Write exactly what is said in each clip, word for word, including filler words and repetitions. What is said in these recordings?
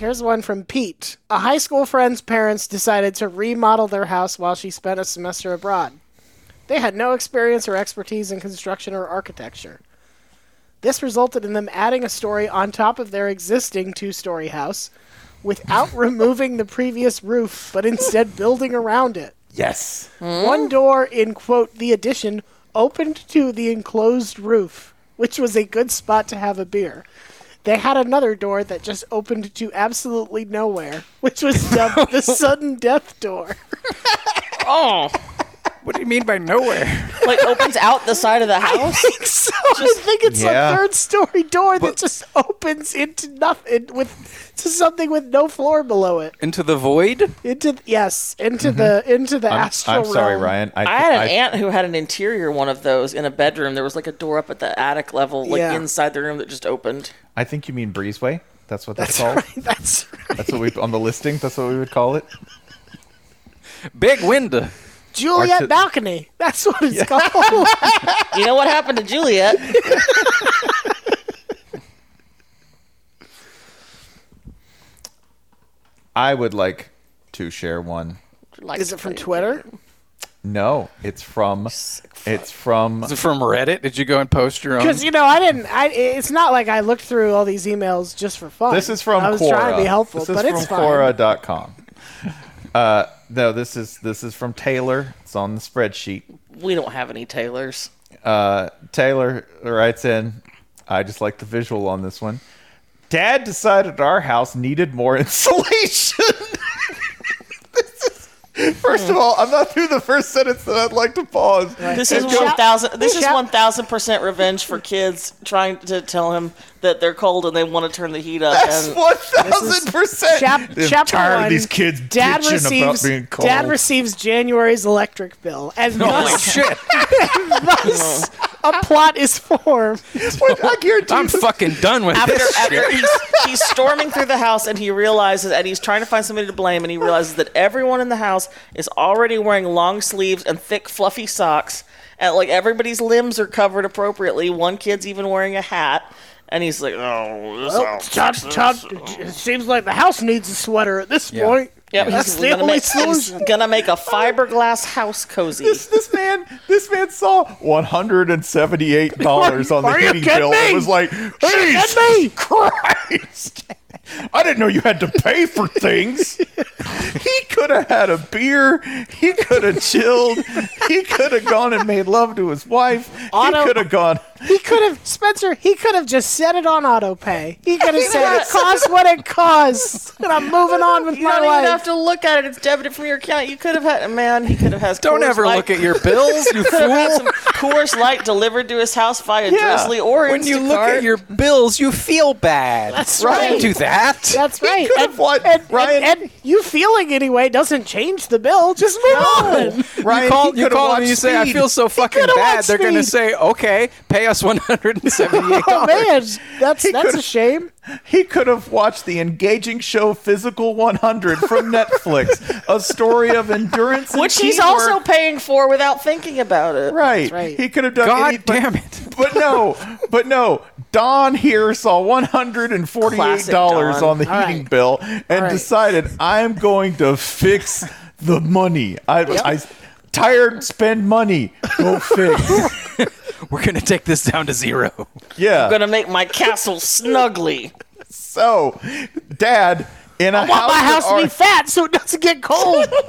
Here's one from Pete. A high school friend's parents decided to remodel their house while she spent a semester abroad. They had no experience or expertise in construction or architecture. This resulted in them adding a story on top of their existing two-story house without removing the previous roof, but instead building around it. Yes. Mm. One door in, quote, the addition opened to the enclosed roof, which was a good spot to have a beer. They had another door that just opened to absolutely nowhere, which was dubbed the sudden death door. Oh. What do you mean by nowhere? Like opens out the side of the house? I think so. Just, I think it's yeah. a third story door that but, just opens into nothing with to something with no floor below it. Into the void? Into yes, into mm-hmm. the into the I'm, astral I'm sorry, realm. Ryan. I, I had an I, aunt who had an interior one of those in a bedroom. There was like a door up at the attic level, like yeah. inside the room that just opened. I think you mean breezeway. That's what that's, that's called. Right, that's right. That's what we on the listing. That's what we would call it. Big window. Juliet Arti- balcony. That's what it's yeah. called. You know what happened to Juliet? I would like to share one. Like Is it from Twitter? No, it's from. It's from. Is it from Reddit? Did you go and post your own? Because you know, I didn't. I, it's not like I looked through all these emails just for fun. This is from. I was Quora. trying to be helpful, this is but from it's fine. Quora dot com. Uh, no, this is this is from Taylor. It's on the spreadsheet. We don't have any Taylors. Uh, Taylor writes in. I just like the visual on this one. Dad decided our house needed more insulation. First of all, I'm not through the first sentence that I'd like to pause. Right. This is one thousand. This is one thousand percent revenge for kids trying to tell him that they're cold and they want to turn the heat up. That's one thousand percent. Chap- chapter tired one, of these kids Dad bitching receives, about being cold. Dad receives January's electric bill, and Holy thus, shit! thus a plot is formed. What, I guarantee I'm you- fucking done with After, this after shit. he's, he's storming through the house and he realizes, and he's trying to find somebody to blame, and he realizes that everyone in the house is already wearing long sleeves and thick, fluffy socks, and like everybody's limbs are covered appropriately. One kid's even wearing a hat, and he's like, "Oh, this Well, house Todd, sucks." Todd, it seems like the house needs a sweater at this Yeah. point. Yeah, That's he's the gonna only make, he's solution. gonna make a fiberglass house cozy. This, this man, this man saw one hundred and seventy-eight dollars on the Are you heating kidding bill. me? It was like, Are you Jesus kidding me? Christ! I didn't know you had to pay for things. He could have had a beer. He could have chilled. He could have gone and made love to his wife. Auto- he could have gone. He could have, Spencer, he could have just set it on auto pay. He could have said, Yeah. it costs what it costs, and I'm moving on with You my don't even life. have to look at it. It's debited from your account. You could have had, man, he could have had. Don't Coors ever Light. look at your bills, you Could have had fool. some Coors Light delivered to his house via Yeah. Drizzly or When you look Instacart. at your bills, you feel bad. That's Don't right. do that. That's right. could have And, what, and, and- Ryan? and you feeling anyway doesn't change the bill. Just move on. Ryan, you call, he you could have call them watched and you say, I Speed. feel so fucking coulda bad. watched They're going to Speed. say, okay, pay us one hundred seventy-eight dollars. Oh man, that's He that's a could've- shame. He could have watched the engaging show Physical one hundred from Netflix, a story of endurance and Which he's teamwork. also paying for without thinking about it. Right. That's right. He could have done God any, but, damn it. But no, but no. Don here saw one hundred forty-eight dollars Classic Don. on the All heating right. bill and All right. decided I'm going to fix the money. I, I tired spend money. Go fix. We're going to take this down to zero. Yeah. I'm gonna make my castle snugly. So, Dad, in a I want my house to be that fat so it doesn't get cold. are-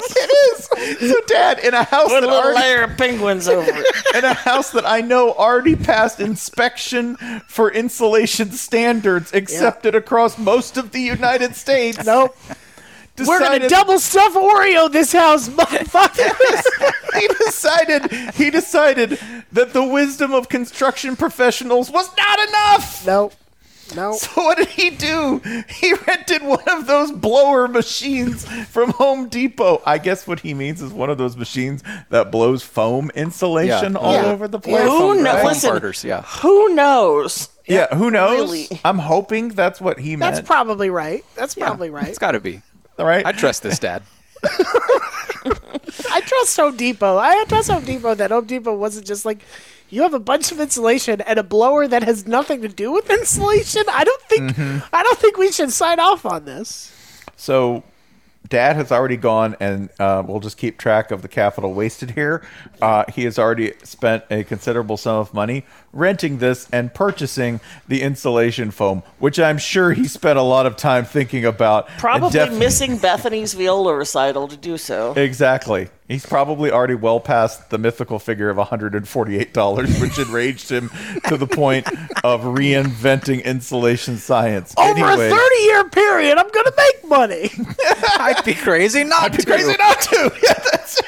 it is. So, Dad, in a house Put a that little already layer of penguins over it. in a house that I know already passed inspection for insulation standards accepted across most of the United States. Nope. We're gonna decided- double stuff Oreo this house, motherfucker. he decided he decided that the wisdom of construction professionals was not enough. nope. Nope. So what did he do? He rented one of those blower machines from Home Depot. I guess what he means is one of those machines that blows foam insulation Yeah. all Yeah. over the place. Who Foam- knows? foam Listen, farters, yeah. Who knows? Yeah, who knows? Really? I'm hoping that's what he meant. That's probably right. That's probably right. It's got to be. All right. I trust this, Dad. I trust Home Depot. I trust Home Depot that Home Depot wasn't just like, You have a bunch of insulation and a blower that has nothing to do with insulation. I don't think Mm-hmm. I don't think we should sign off on this. So, Dad has already gone, and uh, we'll just keep track of the capital wasted here. Uh, he has already spent a considerable sum of money renting this and purchasing the insulation foam, which I'm sure he spent a lot of time thinking about. and Probably def- missing Bethany's viola recital to do so. Exactly. He's probably already well past the mythical figure of one hundred forty-eight dollars, which enraged him to the point of reinventing insulation science. Over Anyway, a thirty-year period, I'm going to make money. I'd be crazy not I'd be to. crazy not to. Yeah, that's...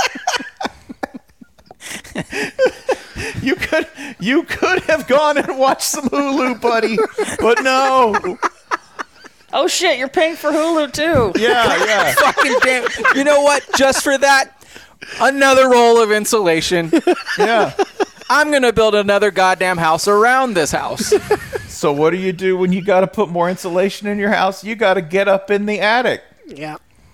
you could you could have gone and watched some Hulu, buddy, but no. Oh shit, you're paying for Hulu too. Yeah, yeah. Fucking damn. You know what? Just for that, another roll of insulation. Yeah. I'm going to build another goddamn house around this house. So what do you do when you got to put more insulation in your house? You got to get up in the attic. Yeah.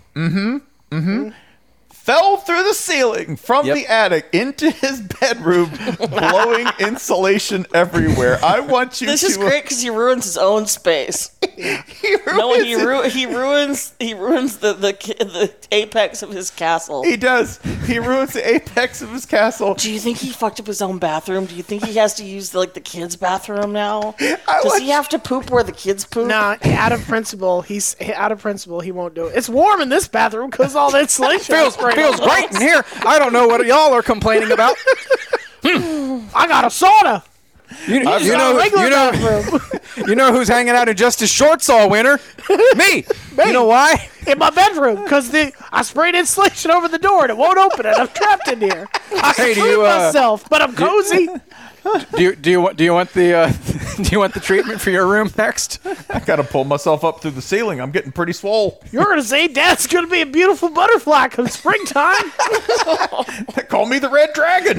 Fell through the ceiling from Yep. the attic into his bedroom, blowing insulation everywhere. I want you This to. is great because he ruins his own space. He No, ruins he it. ru- he ruins he ruins the, the the apex of his castle. He does. He ruins the apex of his castle. Do you think he fucked up his own bathroom? Do you think he has to use like the kids' bathroom now? I Does he want- have to poop where the kids poop? Nah, out of principle, he's out of principle. He won't do it. It's warm in this bathroom because all the insulation. feels is sprayed feels on the great in here. I don't know what y'all are complaining about. walls. I got a sauna. You, you It's not know, a regular you know, bathroom you know who's hanging out in just his shorts all winter? Me. You know why? in my bedroom because the I sprayed insulation over the door and it won't open it. I'm trapped in here. I Hey, can do clean you, uh, myself, but I'm cozy. Do you do you want do you want the uh, do you want the treatment for your room next? I got to pull myself up through the ceiling. I'm getting pretty swole. You're gonna say Dad's gonna be a beautiful butterfly come springtime. They call me the Red Dragon.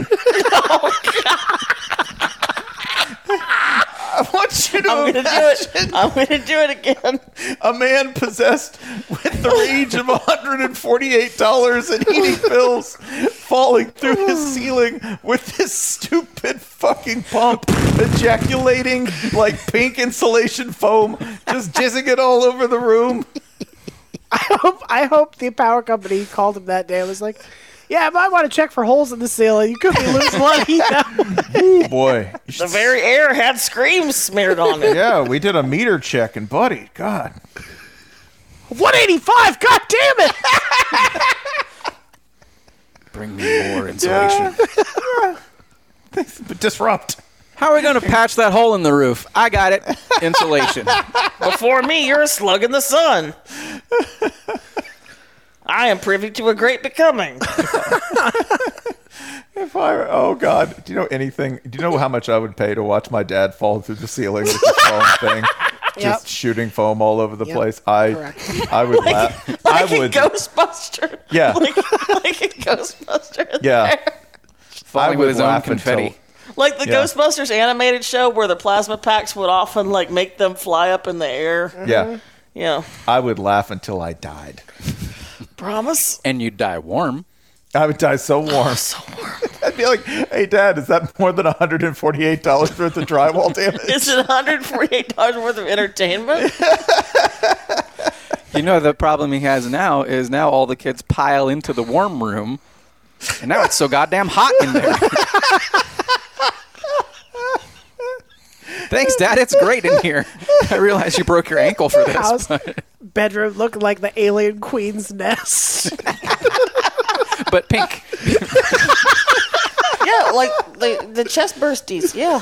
I want you to I'm gonna do imagine it. I'm gonna do it again. a man possessed with the rage of one hundred forty-eight dollars in heating bills falling through his ceiling with this stupid fucking pump ejaculating like pink insulation foam, just jizzing it all over the room. I hope I hope the power company called him that day and was like, yeah, I might want to check for holes in the ceiling. You could be losing money. Oh boy. You The should- very air had screams smeared on it. yeah, we did a meter check and buddy, God. one eighty-five, god damn it! Bring me more insulation. Disrupt. How are we going to patch that hole in the roof? I got it. Insulation. Before me, you're a slug in the sun. I am privy to a great becoming. If I, oh God, do you know anything? Do you know how much I would pay to watch my dad fall through the ceiling with his foam thing, just Yep. shooting foam all over the Yep, place? I, correct. I would laugh. Like I would, a Ghostbuster. Yeah. Like, like a Ghostbuster. in yeah. there. I Falling would with his own laugh confetti. until- Like the Yeah. Ghostbusters animated show where the plasma packs would often like make them fly up in the air. Yeah, Yeah. I would laugh until I died. Promise? And you die warm. I would die so warm. So warm. I'd be like, "Hey, Dad, is that more than one hundred forty-eight dollars worth of drywall damage?" Is it one hundred forty-eight dollars worth of entertainment? You know, the problem he has now is now all the kids pile into the warm room, and now it's so goddamn hot in there. Thanks, Dad. It's great in here. I realize you broke your ankle for this. House But, bedroom looked like the alien queen's nest. but pink. Yeah, like the, the chest bursties. Yeah.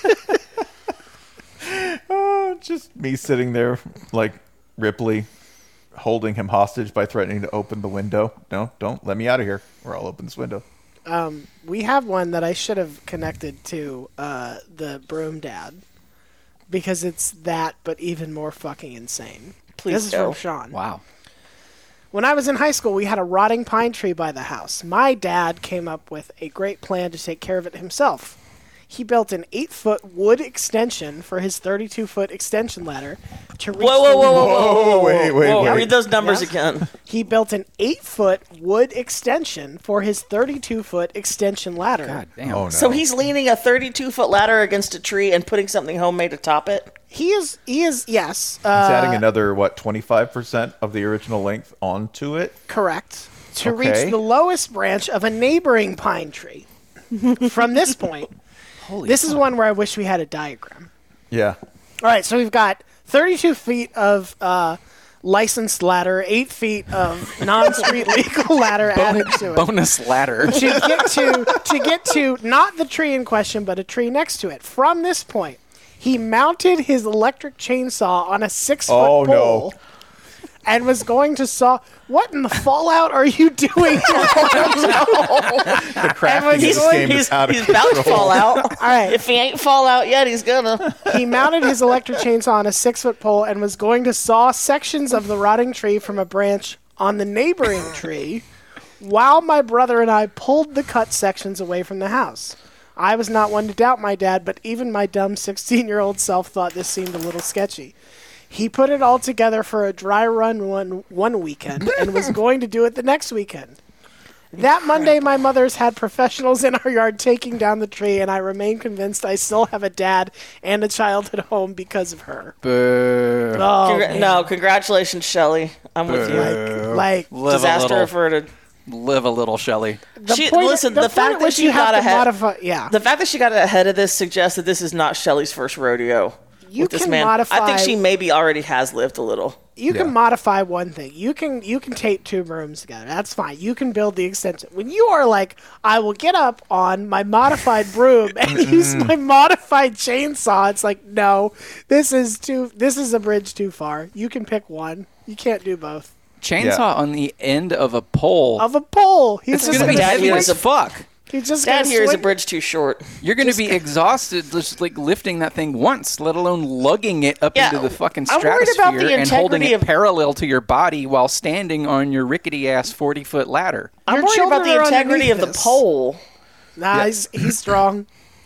Oh, just me sitting there like Ripley, holding him hostage by threatening to open the window. No, don't let me out of here, or I'll open this window. Um, we have one that I should have connected to uh, the broom dad because it's that, but even more fucking insane. Please this is go. from Sean. Wow. When I was in high school, we had a rotting pine tree by the house. My dad came up with a great plan to take care of it himself. He built an eight-foot wood extension for his thirty-two-foot extension ladder to reach Whoa, whoa, the whoa, whoa, whoa, whoa, Whoa, wait, wait, whoa. wait. Read those numbers Yes. again. He built an eight-foot wood extension for his thirty-two-foot extension ladder. God damn. Oh, no. So he's leaning a thirty-two foot ladder against a tree and putting something homemade atop it. He is, he is, yes, He's uh, adding another, what, twenty-five percent of the original length onto it? correct, to Okay. reach the lowest branch of a neighboring pine tree. From this point, Holy this is fuck. one where I wish we had a diagram. Yeah. All right, so we've got thirty-two feet of uh, licensed ladder, eight feet of non-street legal ladder added to it. Bonus ladder. to get to to get to not the tree in question, but a tree next to it. From this point, he mounted his electric chainsaw on a six-foot Oh, no. pole and was going to saw. What in the fallout are you doing? The crafting of he's this going- game He's, is out of he's about to control. fall out. All right. If he ain't fall out yet, he's gonna. He mounted his electric chainsaw on a six-foot pole and was going to saw sections of the rotting tree from a branch on the neighboring tree, while my brother and I pulled the cut sections away from the house. I was not one to doubt my dad, but even my dumb sixteen-year-old self thought this seemed a little sketchy. He put it all together for a dry run one, one weekend and was going to do it the next weekend. That Monday, my mother's had professionals in our yard taking down the tree, and I remain convinced I still have a dad and a child at home because of her. Boo. Oh, Congra- man. no, congratulations, Shelley. I'm with you. Like, Live Disaster a little. averted. Live a little, Shelley. the She- point, listen, the, the point fact at that which she you have got to ahead- modify, yeah, The fact that she got ahead of this suggests that this is not Shelley's first rodeo. You with this can man. modify- I think she maybe already has lived a little. you Yeah. can modify one thing. You can you can tape two rooms together. That's fine. You can build the extension. When you are like, I will get up on my modified broom and use my modified chainsaw. It's like, no, this is too. This is a bridge too far. You can pick one. You can't do both. Chainsaw Yeah. on the end of a pole. Of a pole. He's it's just gonna be gonna heavy swing- as fuck. He's just Dad gonna here is a swing- bridge too short. You're going to be exhausted just like lifting that thing once, let alone lugging it up Yeah, into the fucking I'm worried about stratosphere the and holding integrity it of- parallel to your body while standing on your rickety ass forty foot ladder. I'm Your worried about children the are integrity of underneath the this. pole. Nah, he's he's strong.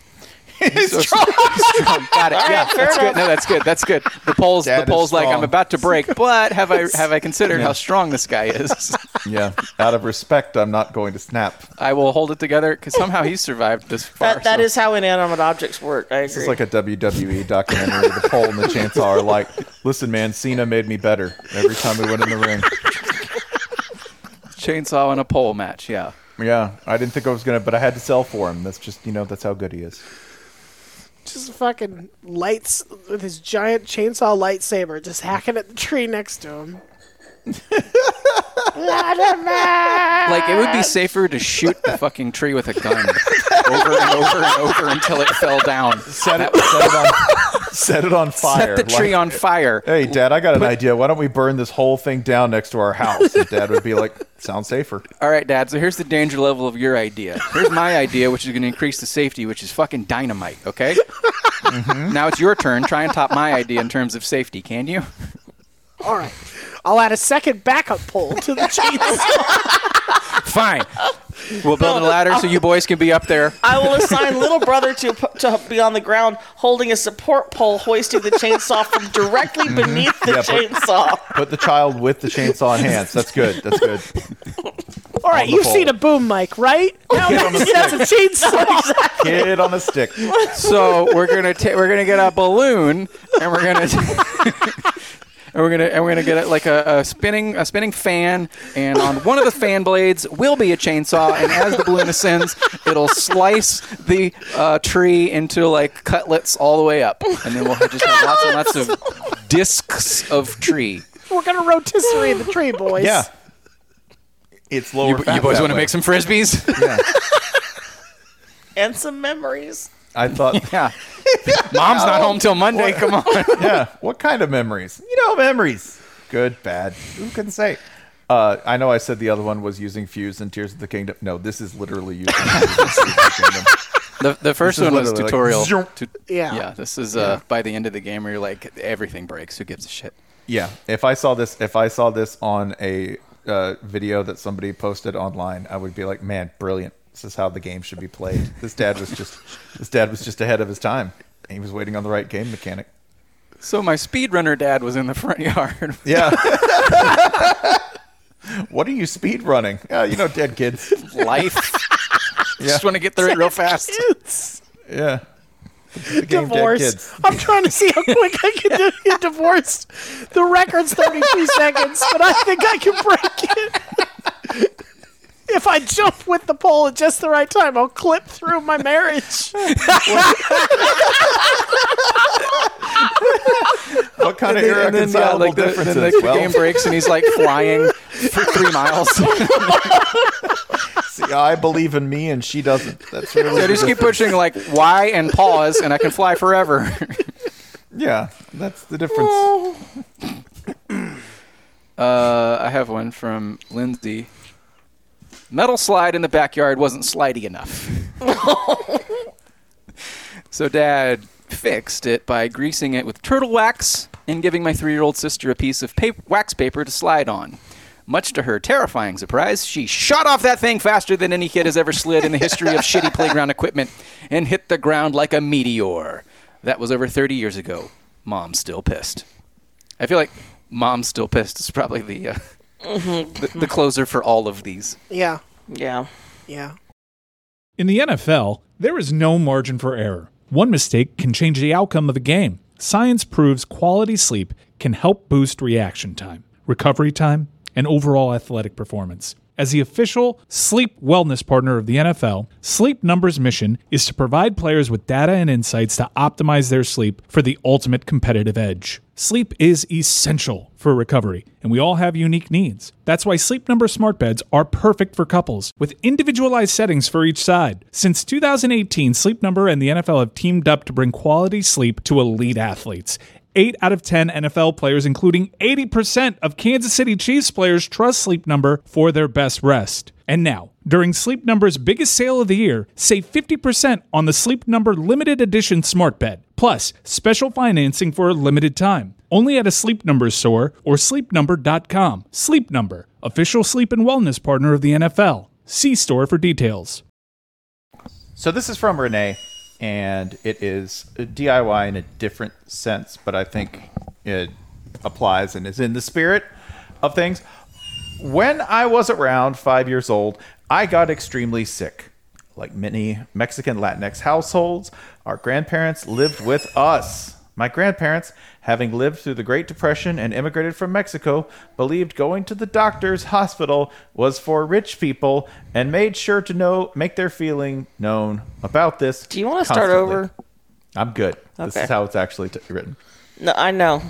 So strong. Got it. Yeah, that's good. No, that's good. That's good. The pole's Dad the is pole's like strong. I'm about to break, but have I have I considered how strong this guy is? Yeah. Out of respect, I'm not going to snap. I will hold it together because somehow he survived this far. That, that so- is how inanimate objects work. I agree. This is like a W W E documentary. The pole and the chainsaw are like, listen, man, Cena made me better every time we went in the ring. chainsaw and a pole match. Yeah. Yeah, I didn't think I was gonna, but I had to sell for him. That's just, you know, that's how good he is. Just fucking lights with his giant chainsaw lightsaber, just hacking at the tree next to him. Like it would be safer to shoot the fucking tree with a gun over and over and over until it fell down. Set it, set it on, set it on fire. Set the tree Like, on fire. Hey, Dad, I got an idea. Why don't we burn this whole thing down next to our house? And Dad would be like, sounds safer. All right, Dad. So here's the danger level of your idea. Here's my idea, which is going to increase the safety, which is fucking dynamite. Okay. Mm-hmm. Now it's your turn. Try and top my idea in terms of safety. Can you? All right. I'll add a second backup pole to the chainsaw. Fine. We'll build a ladder so you boys can be up there. I will assign little brother to to be on the ground holding a support pole, hoisting the chainsaw from directly beneath the Yeah, but- chainsaw. Put the child with the chainsaw in hands. That's good. That's good. All right, the you've pole. seen a boom mic, right? Now Kid on the that's, that's a chainsaw. Kid on a stick. So we're gonna ta- we're gonna get a balloon and we're gonna. And we're gonna and we're gonna get a, like a, a spinning a spinning fan, and on one of the fan blades will be a chainsaw, and as the balloon ascends, it'll slice the uh, tree into like cutlets all the way up, and then we'll just have lots and lots of discs of tree. We're gonna rotisserie the tree, boys. Yeah. It's lower You, fat you boys that want to way. make some frisbees? Yeah. And some memories. I thought, Yeah. Mom's not home till Monday. Come on. yeah. What kind of memories? You know, memories. Good, bad. Who can say? Uh, I know I said the other one was using Fuse and Tears of the Kingdom. No, this is literally using Fuse and Tears of the Kingdom. The, the first This is one was literally like, tutorial. zoom. Tu- Yeah. yeah. This is uh, by the end of the game where you're like everything breaks. Who gives a shit? Yeah. If I saw this, if I saw this on a uh, video that somebody posted online, I would be like, man, brilliant. This is how the game should be played. This dad was just this dad was just ahead of his time. He was waiting on the right game mechanic. So my speedrunner dad was in the front yard. Yeah. What are you speed running? Uh, you know, dead kids. Life. Yeah. Just want to get through it real fast. Kids. Yeah. The game Dead Divorce. Kids. I'm trying to see how quick I can do- get divorced. The record's thirty-two seconds, but I think I can break it. If I jump with the pole at just the right time, I'll clip through my marriage. What kind of And then, yeah, irreconcilable like the, differences? then the Well, game breaks and he's like flying for three miles. see, I believe in me and she doesn't. That's really So the just keep difference. pushing like Y and pause, and I can fly forever. Yeah, that's the difference. uh, I have one from Lindsay. Metal slide in the backyard wasn't slidey enough. So Dad fixed it by greasing it with turtle wax and giving my three-year-old sister a piece of paper, wax paper to slide on. Much to her terrifying surprise, she shot off that thing faster than any kid has ever slid in the history of shitty playground equipment and hit the ground like a meteor. That was over thirty years ago. Mom's still pissed. I feel like Mom's still pissed is probably the, uh, Mm-hmm. the the closer for all of these. Yeah, Yeah. yeah. In the N F L, there is no margin for error. One mistake can change the outcome of a game. Science proves quality sleep can help boost reaction time, recovery time, and overall athletic performance. As the official sleep wellness partner of the N F L, Sleep Number's mission is to provide players with data and insights to optimize their sleep for the ultimate competitive edge. Sleep is essential for recovery, and we all have unique needs. That's why Sleep Number smart beds are perfect for couples, with individualized settings for each side. Since two thousand eighteen, Sleep Number and the N F L have teamed up to bring quality sleep to elite athletes. Eight out of ten N F L players, including eighty percent of Kansas City Chiefs players, trust Sleep Number for their best rest. And now, during Sleep Number's biggest sale of the year, save fifty percent on the Sleep Number limited edition smart bed, plus special financing for a limited time. Only at a Sleep Number store or sleep number dot com. Sleep Number, official sleep and wellness partner of the N F L. See store for details. So this is from Renee, and it is a D I Y in a different sense, but I think it applies and is in the spirit of things. When I was around five years old, I got extremely sick. Like many Mexican Latinx households, our grandparents lived with us. My grandparents, having lived through the Great Depression and immigrated from Mexico, believed going to the doctor's hospital was for rich people and made sure to know make their feeling known about this. Do you want to start constantly. over? I'm good. This Okay. is how it's actually t- written. No, I know.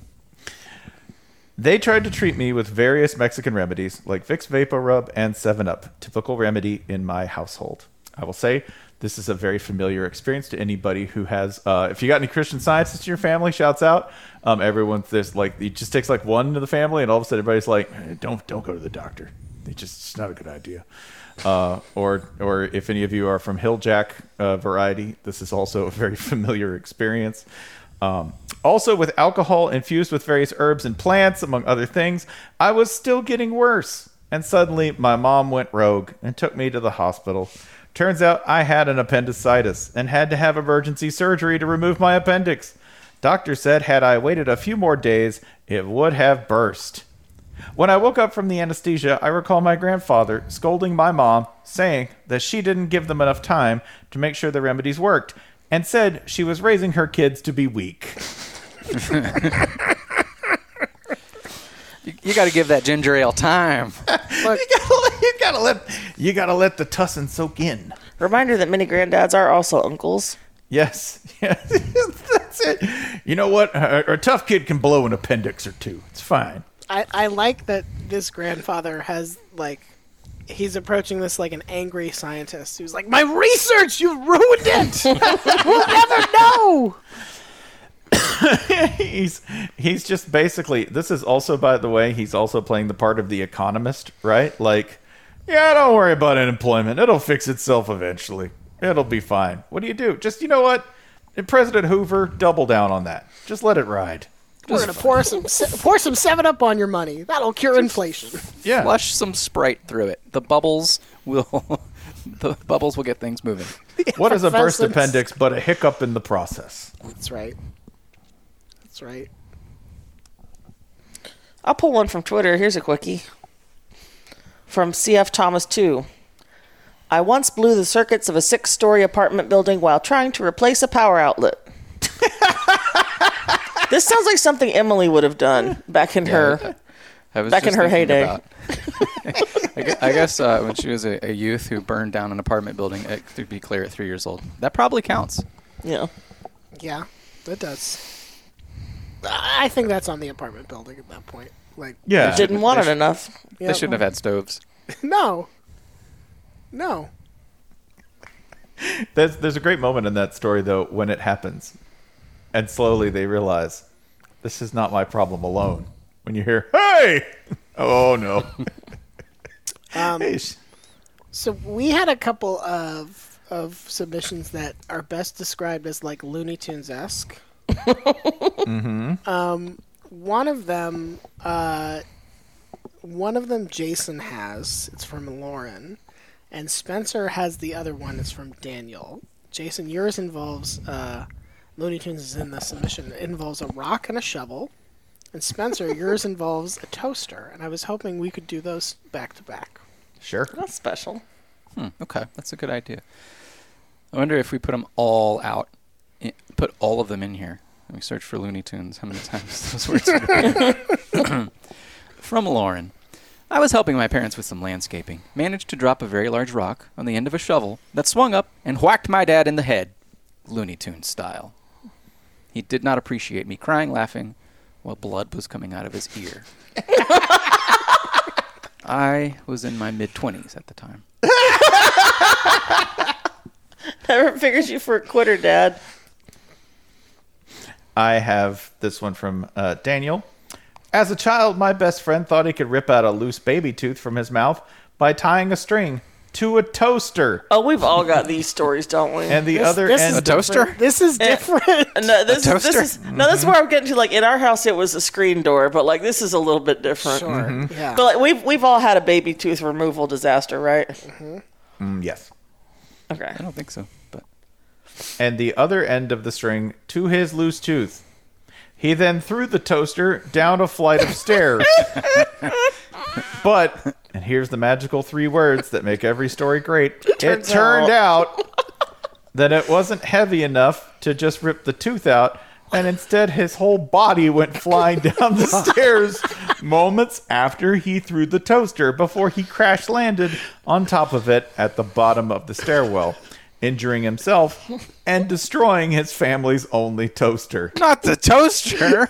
They tried to treat me with various Mexican remedies like Vicks VapoRub and seven up, typical remedy in my household. I will say this is a very familiar experience to anybody who has, uh, if you got any Christian Scientists in your family, shouts out. Um, everyone's there's like, it just takes like one to the family and all of a sudden everybody's like, "Hey, don't, don't go to the doctor. It just, it's not a good idea. Uh, or, or if any of you are from Hilljack uh, variety, this is also a very familiar experience. Um, also, with alcohol infused with various herbs and plants, among other things, I was still getting worse. And suddenly, my mom went rogue and took me to the hospital. Turns out I had an appendicitis and had to have emergency surgery to remove my appendix. Doctor said had I waited a few more days, it would have burst. When I woke up from the anesthesia, I recall my grandfather scolding my mom, saying that she didn't give them enough time to make sure the remedies worked, and said she was raising her kids to be weak. You, you got to give that ginger ale time. Look, You gotta, let- you gotta let you gotta let the tussin soak in. Reminder that many granddads are also uncles. Yes, yes, that's it. You know what? A, a tough kid can blow an appendix or two. It's fine. I, I like that this grandfather has, like, he's approaching this like an angry scientist who's like, my research, you ruined it! We'll never know! he's he's just basically. This is also, by the way, he's also playing the part of the economist, right? Like, yeah, don't worry about unemployment. It'll fix itself eventually. It'll be fine. What do you do? Just, you know what? President Hoover, double down on that. Just let it ride. We're gonna pour some se- pour some seven up on your money. That'll cure inflation. Yeah. Flush some Sprite through it. The bubbles will The bubbles will get things moving. What is a burst Effervescence. appendix but a hiccup in the process? That's right. That's right. I'll pull one from Twitter. Here's a quickie. From C F Thomas two. I once blew the circuits of a six-story apartment building while trying to replace a power outlet. This sounds like something Emily would have done back in her I was back in just her thinking heyday. about- I gue- I guess uh, when she was a, a youth who burned down an apartment building, at, to be clear, at three years old, that probably counts. Yeah. Yeah, it does. I think that's on the apartment building at that point. Like, Yeah. Didn't want it enough. yeah, They shouldn't have had stoves. No. No. There's, there's a great moment in that story, though, when it happens. And slowly they realize, this is not my problem alone. When you hear, hey! Oh, no. Um, Hey, sh- So we had a couple of of submissions that are best described as like Looney Tunes esque. mm-hmm. Um, one of them, uh, one of them, Jason has. It's from Lauren, and Spencer has the other one. It's from Daniel. Jason, yours involves uh, Looney Tunes is in the submission. It involves a rock and a shovel. And Spencer, yours involves a toaster. And I was hoping we could do those back to back. Sure. That's special. Hmm, okay, that's a good idea. I wonder if we put them all out, i- put all of them in here. Let me search for Looney Tunes. How many times those words are From Lauren. I was helping my parents with some landscaping. Managed to drop a very large rock on the end of a shovel that swung up and whacked my dad in the head, Looney Tunes style. He did not appreciate me crying, laughing, while blood was coming out of his ear. I was in my mid-twenties at the time. Never figures you for a quitter, Dad. I have this one from uh, Daniel. As a child, my best friend thought he could rip out a loose baby tooth from his mouth by tying a string to a toaster. Oh, we've all got these stories, don't we? And the This- other this end is A toaster? different. This is Eh, different. No, this, A is, this toaster? is no. That's where I'm getting to. Like in our house, it was a screen door, but like this is a little bit different. Sure. Yeah. But like we've we've all had a baby tooth removal disaster, right? Mm, yes. Okay. I don't think so, but And the other end of the string to his loose tooth. He then threw the toaster down a flight of stairs. But, and here's the magical three words that make every story great. It Turns turned out that it wasn't heavy enough to just rip the tooth out, and instead his whole body went flying down the stairs moments after he threw the toaster before he crash landed on top of it at the bottom of the stairwell, injuring himself and destroying his family's only toaster. not the toaster.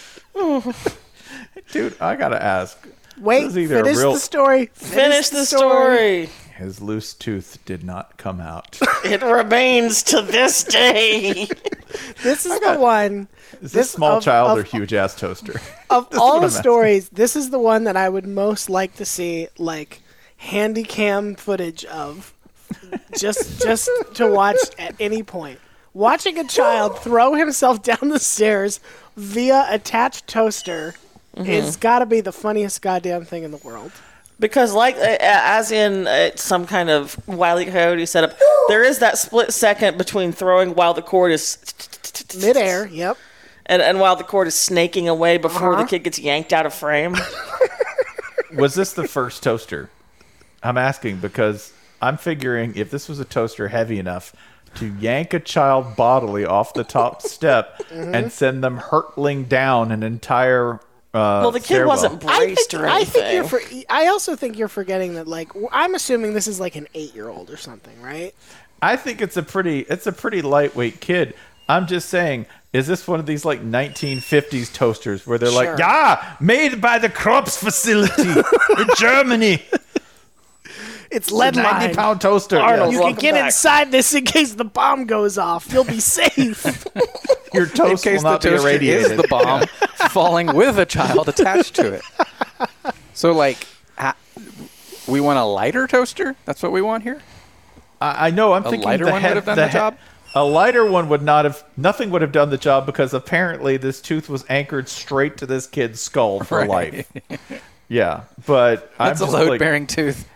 Dude, I gotta ask. Wait, This is either a finish real- the story. Finish the story. His loose tooth did not come out. It remains to this day. This is the one. Is this This small of- child of- or huge ass toaster? Of That's all what the I'm asking. stories, this is the one that I would most like to see, like, handy cam footage of. Just, just to watch at any point. Watching a child throw himself down the stairs via attached toaster is got to be the funniest goddamn thing in the world. Because, like, uh, as in uh, some kind of Wile E. Coyote setup, there is that split second between throwing while the cord is Midair, yep. and, and while the cord is snaking away before Uh-huh. the kid gets yanked out of frame. Was this the first toaster? I'm asking because I'm figuring if this was a toaster heavy enough to yank a child bodily off the top step and send them hurtling down an entire uh, Well, the kid stairwell. wasn't I braced think, or I anything. think you're for, I also think you're forgetting that, like, w- I'm assuming this is like an eight-year-old or something, right? I think it's a pretty it's a pretty lightweight kid. I'm just saying, is this one of these like nineteen fifties toasters where they're Sure. like, yeah, made by the Krups facility in Germany. It's lead ninety line. pound toaster. Arnold. You Yeah. can Welcome get back. inside this in case the bomb goes off. You'll be safe. Your In toast case will the not be toaster irradiated. is the bomb falling with a child attached to it. So, like, ha- we want a lighter toaster? That's what we want here? I, I know. I'm A thinking lighter the one he- would have done the he- job? A lighter one would not have. Nothing would have done the job because apparently this tooth was anchored straight to this kid's skull for Right. life. Yeah, but That's I'm a just like- load-bearing tooth.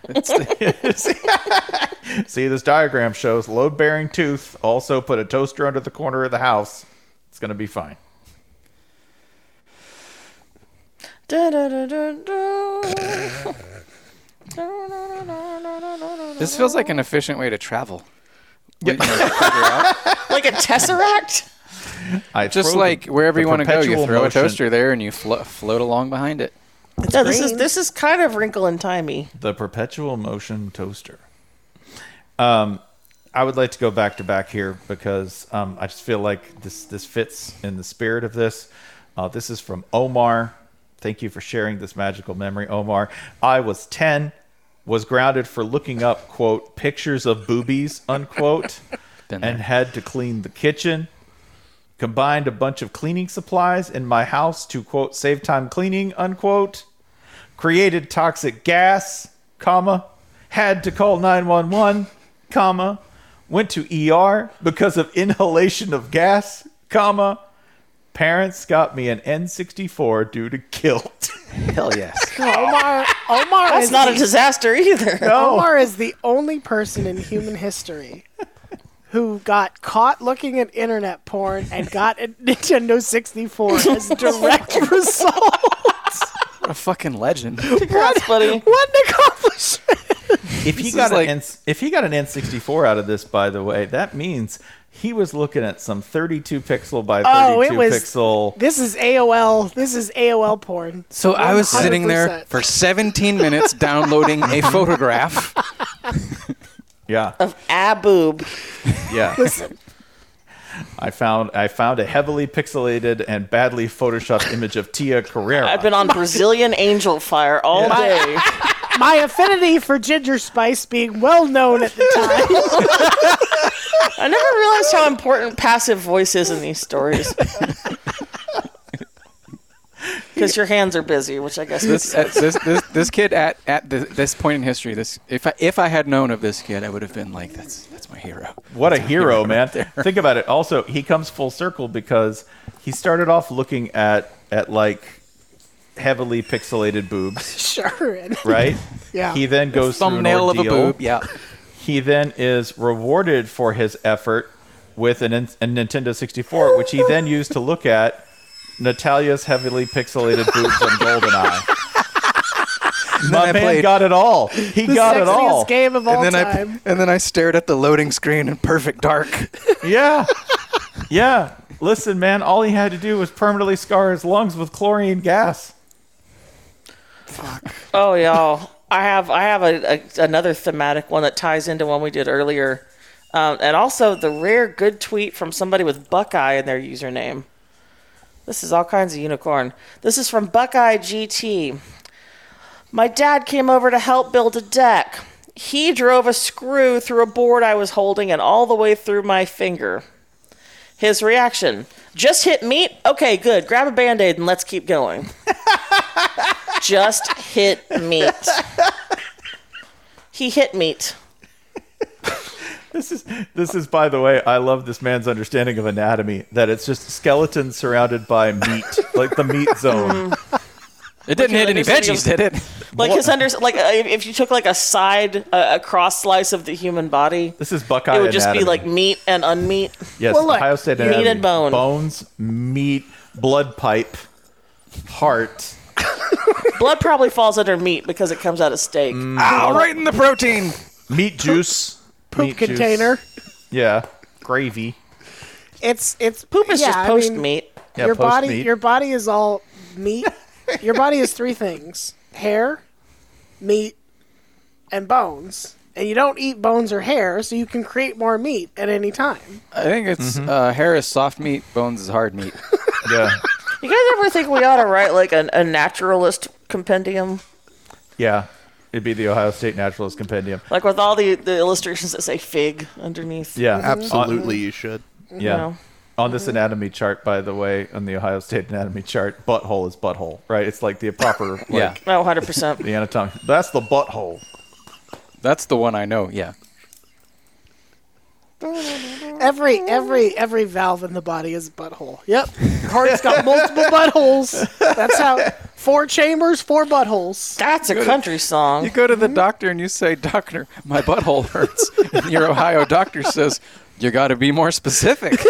See, this diagram shows load-bearing tooth. Also, put a toaster under the corner of the house. It's gonna be fine. Da, da, da, da, da. This feels like an efficient way to travel. Like, you know, to figure out. Like a tesseract? I Just throw like the- wherever the you want to go, you perpetual throw motion- a toaster there and you flo- float along behind it. No, this is green. this is kind of wrinkle and timey. The perpetual motion toaster. Um, I would like to go back to back here because um, I just feel like this this fits in the spirit of this. Uh, this is from Omar. Thank you for sharing this magical memory, Omar. I was ten, was grounded for looking up, quote, pictures of boobies, unquote, Been there. and had to clean the kitchen. Combined a bunch of cleaning supplies in my house to, quote, save time cleaning, unquote. Created toxic gas, comma. Had to call nine one one, comma. Went to E R because of inhalation of gas, comma. Parents got me an N sixty-four due to guilt. Hell yes. Omar, Omar That's is not a the, disaster either. Omar is the only person in human history who got caught looking at internet porn and got a Nintendo sixty-four as direct result. What a fucking legend. Congrats, buddy. What an accomplishment! If he This got is an like- N, if he got an N sixty-four out of this, by the way, that means he was looking at some thirty-two pixel by Oh, it thirty-two was- pixel. This is A O L. This is A O L porn. So I was sitting there one hundred percent. for seventeen minutes downloading a photograph. Yeah, Of a boob. yeah. Listen, I found I found a heavily pixelated and badly photoshopped image of Tia Carrera. I've been on Brazilian angel fire all day. my affinity for ginger spice being well known at the time. I never realized how important passive voice is in these stories. Because your hands are busy, which I guess This, makes uh, this, this, this kid at, at the, this point in history, this if I, if I had known of this kid, I would have been like, that's that's my hero. What a hero, man! right there. Think about it. Also, he comes full circle because he started off looking at at like heavily pixelated boobs, Sure. and- right? Yeah. He then goes through an Thumbnail of a ordeal. boob, yeah. He then is rewarded for his effort with an, a Nintendo sixty-four, which he then used to look at Natalia's heavily pixelated boobs on GoldenEye. My I man played- got it all. He the got it sexiest all. game of all And then time. I and then I stared at the loading screen in perfect dark. Yeah. Yeah. Listen, man, all he had to do was permanently scar his lungs with chlorine gas. Oh, y'all. I have I have a, a another thematic one that ties into one we did earlier, um, and also the rare good tweet from somebody with Buckeye in their username. This is all kinds of unicorn. This is from Buckeye G T. My dad came over to help build a deck. He drove a screw through a board I was holding and all the way through my finger. His reaction: just hit meat? Okay, good. Grab a Band-Aid and let's keep going. Just hit meat. He hit meat. This is this is by the way, I love this man's understanding of anatomy, that it's just skeletons surrounded by meat, like the meat zone. It didn't hit any understanding veggies, of- did it? Like his under, like uh, if you took like a side, uh, a cross slice of the human body, This is Buckeye it would just anatomy. be like meat and unmeat. Yes, Well, look, Ohio State meat anatomy. and bone. Bones, meat, blood pipe, heart. Blood probably falls under meat because it comes out of steak. Ow, right in the protein. Meat juice. Poop meat juice. container. Yeah. Gravy. It's it's Poop is yeah, just I post mean, meat. Yeah, your body post-meat. your body is all meat. Your body is three things: hair, meat, and bones. And you don't eat bones or hair, so you can create more meat at any time. I think it's uh, hair is soft meat, bones is hard meat. Yeah. You guys ever think we ought to write like a, a naturalist compendium, Yeah. It'd be the Ohio State Naturalist Compendium. like with all the, the illustrations that say fig underneath? Yeah. Absolutely, you should. On, You yeah. know? On this anatomy chart, by the way, on the Ohio State anatomy chart, butthole is butthole, right? It's like the proper, like, Yeah. No, one hundred percent. the anatomy. That's the butthole. That's the one I know, yeah. Every every every valve in the body is a butthole. Yep. Heart's got multiple buttholes. That's how four chambers, four buttholes. That's a country song. You go to the doctor and you say, "Doctor, my butthole hurts." And your Ohio doctor says, "You got to be more specific."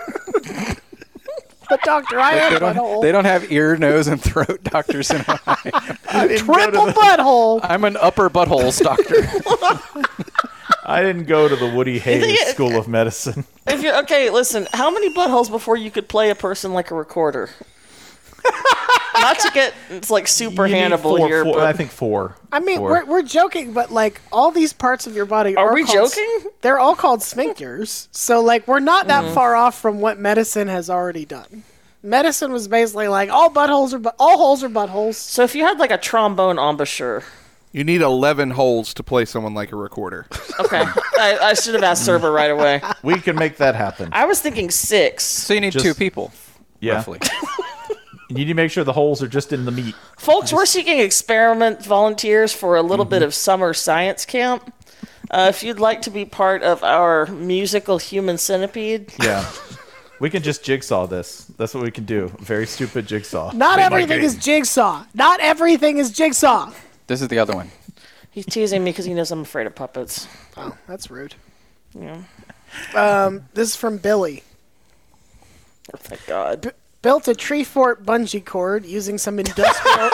But doctor, I They have a don't, butthole. they don't have ear, nose, and throat doctors in Ohio. I didn't go to Triple the- butthole. I'm an upper buttholes doctor. I didn't go to the Woody Hayes think it- School of Medicine. If you okay, listen. How many buttholes before you could play a person like a recorder? Not to get it's like super You need Hannibal four- here, four- but I think four. I mean, Four. we're, we're joking, but like all these parts of your body are, Are we called, joking? They're all called sphincters. So like we're not that far off from what medicine has already done. Medicine was basically like all buttholes are but all holes are buttholes. so if you had like a trombone embouchure, You need eleven holes to play someone like a recorder. okay, I, I should have asked Server right away. We can make that happen. I was thinking six. So you need Just- two people, Yeah. roughly. You need to make sure the holes are just in the meat. Folks, we're seeking experiment volunteers for a little bit of summer science camp. Uh, if you'd like to be part of our musical human centipede, Yeah. We can just jigsaw this. That's what we can do. Very stupid jigsaw. Not Play my everything game. is jigsaw. Not everything is jigsaw. This is the other one. he's teasing me because he knows I'm afraid of puppets. Oh, that's rude. Yeah. Um, this is from Billy. Oh, thank God. Built a tree fort bungee cord using some industrial.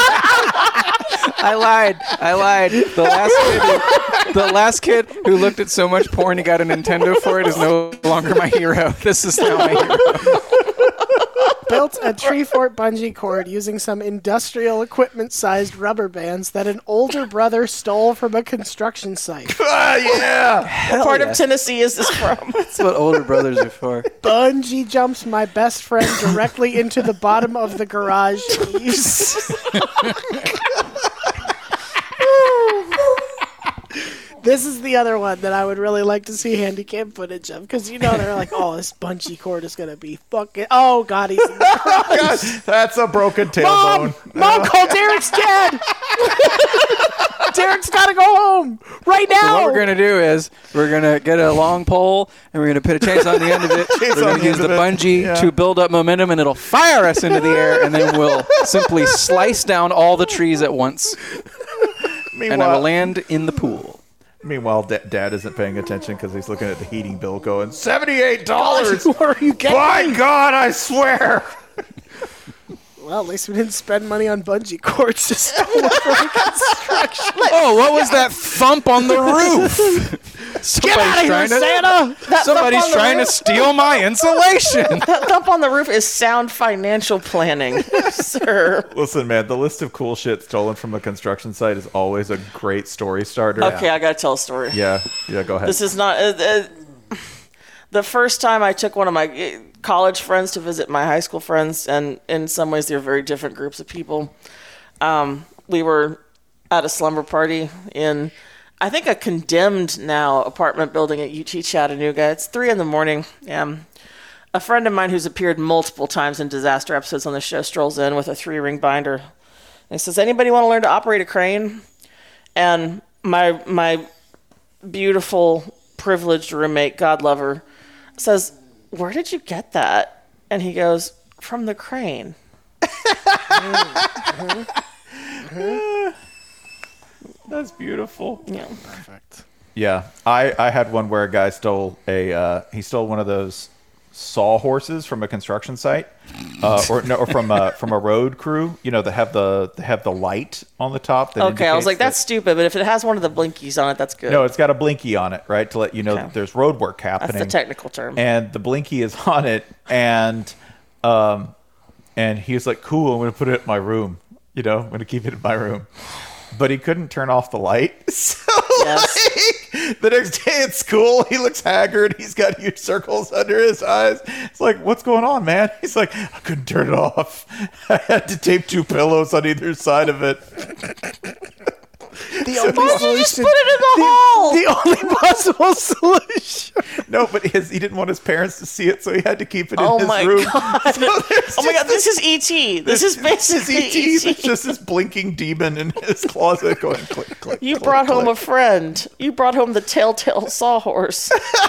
I lied. I lied. The last kid, who, the last kid who looked at so much porn he got a Nintendo for it is no longer my hero. This is now my hero. built a tree fort bungee cord using some industrial equipment-sized rubber bands that an older brother stole from a construction site. Ah, yeah. What part of Tennessee is this from? That's what older brothers are for. Bungee jumps my best friend directly into the bottom of the garage keys. This is the other one that I would really like to see handicap footage of, because you know they're like, oh, this bungee cord is gonna be fucking. Oh God, he's in the garage. That's a broken Mom, tailbone. Mom, call Derek's dead. Derek's gotta go home right now. So what we're gonna do is we're gonna get a long pole and we're gonna put a chainsaw on the end of it. We're on gonna the use end the of it. bungee Yeah. to build up momentum, and it'll fire us into the air, and then we'll simply slice down all the trees at once, and I will Meanwhile, land in the pool. meanwhile da- Dad isn't paying attention because he's looking at the heating bill going, seventy-eight dollars! Who are you getting? By God, I swear! Well, at least we didn't spend money on bungee cords to steal from construction. Oh, what was that thump on the roof? Get out of here, trying to, Santa! That Somebody's thump on the trying to roof- steal my insulation. That thump on the roof is sound financial planning, sir. Listen, man, the list of cool shit stolen from a construction site is always a great story starter. Okay, I gotta tell a story. Yeah, yeah, go ahead. This is not uh, uh, the first time I took one of my uh, college friends to visit my high school friends, and in some ways they're very different groups of people. Um, we were at a slumber party in, I think, a condemned now apartment building at U T Chattanooga. It's three in the morning. Um, a friend of mine who's appeared multiple times in disaster episodes on the show strolls in with a three-ring binder. And he says, "Anybody want to learn to operate a crane?" And my my beautiful, privileged roommate, God lover, says, "Where did you get that?" And he goes, "From the crane." That's beautiful. Yeah. Yeah, I, I had one where a guy stole a uh, he stole one of those saw horses from a construction site, uh, or no, or from a, from a road crew. You know, they have the they have the light on the top. That Okay, I was indicates like, that- that's stupid, but if it has one of the blinkies on it, that's good. No, it's got a blinky on it, right, to let you know Okay. that there's road work that's happening. the technical term. And the blinky is on it, and um, and he was like, "Cool, I'm gonna put it in my room. You know, I'm gonna keep it in my room." But he couldn't turn off the light, so Yes. like, the next day at school, he looks haggard. He's got huge circles under his eyes. It's like, "What's going on, man?" He's like, "I couldn't turn it off. I had to tape two pillows on either side of it." The only Why did you just solution. put it in the, the, hole? the only possible solution. No, but his, he didn't want his parents to see it, so he had to keep it in Oh his my room. God. So there's Oh my just god, this is E T. This is This is basically E T. E There's T. just this blinking demon in his closet going click, click. You click, brought home a click. friend. You brought home the telltale sawhorse.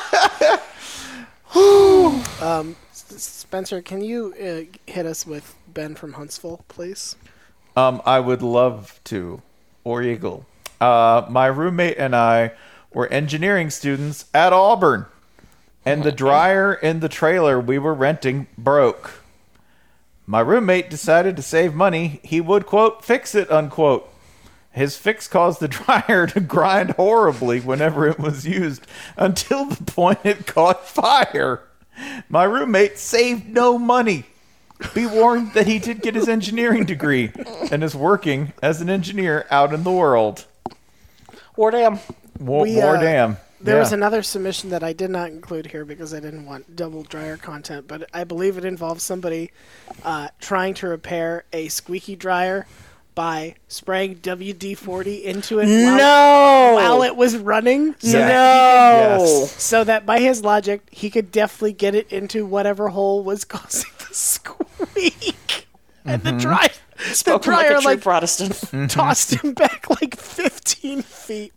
Spencer, can you uh, hit us with Ben from Huntsville, please? Um, I would love to. Or Eagle. Uh, my roommate and I were engineering students at Auburn, and the dryer in the trailer we were renting broke. My roommate decided to save money. He would, quote, fix it, unquote. His fix caused the dryer to grind horribly whenever it was used until the point it caught fire. My roommate saved no money. Be warned that he did get his engineering degree and is working as an engineer out in the world. War damn. War, We, war uh, damn. There Yeah. was another submission that I did not include here because I didn't want double dryer content, but I believe it involves somebody uh, trying to repair a squeaky dryer by spraying W D forty into it while, No. while it was running. So Yeah. that, No. Yes. so that by his logic, he could definitely get it into whatever hole was causing the squeak. And the dryer, the Spoken like dryer a true like Protestant. tossed him back like fifteen feet.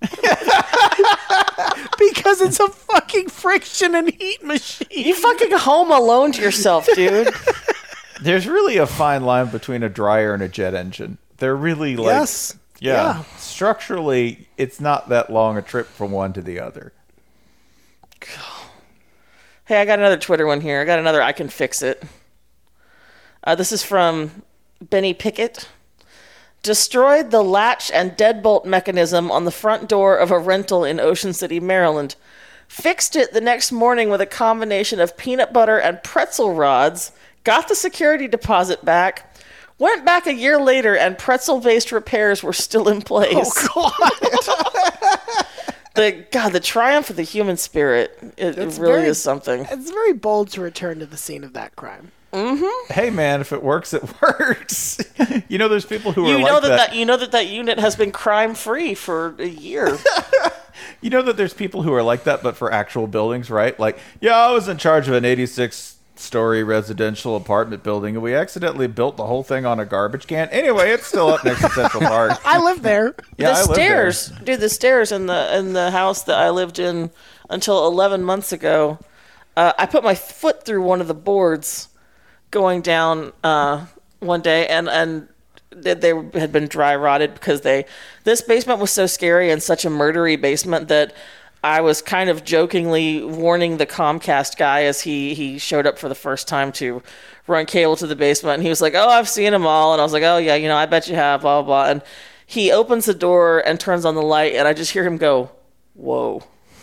Because it's a fucking friction and heat machine. You fucking home alone to yourself, dude. There's really a fine line between a dryer and a jet engine. They're really like, Yes. yeah, Yeah. structurally, it's not that long a trip from one to the other. Hey, I got another Twitter one here. I got another I can fix it. Uh, this is from Benny Pickett. Destroyed the latch and deadbolt mechanism on the front door of a rental in Ocean City, Maryland. Fixed it the next morning with a combination of peanut butter and pretzel rods. Got the security deposit back. Went back a year later and pretzel-based repairs were still in place. Oh, God. The God, the triumph of the human spirit. It, it It's really very- is something. It's very bold to return to the scene of that crime. Hey, man, if it works, it works. You know, there's people who You are know like that, that. that you know that that unit has been crime free for a year. You know that there's people who are like that, but for actual buildings, right? Like, yeah, I was in charge of an eighty-six story residential apartment building, and we accidentally built the whole thing on a garbage can. Anyway, it's still up next to Central Park. I live there. Yeah, I the live there. stairs, dude. The stairs in the in the house that I lived in until eleven months ago. Uh, I put my foot through one of the boards going down uh, one day, and and they, they had been dry rotted because they. This basement was so scary and such a murdery basement that I was kind of jokingly warning the Comcast guy as he he showed up for the first time to run cable to the basement, and he was like, "Oh, I've seen them all," and I was like, "Oh yeah, you know, I bet you have." Blah blah blah. And he opens the door and turns on the light, and I just hear him go, "Whoa."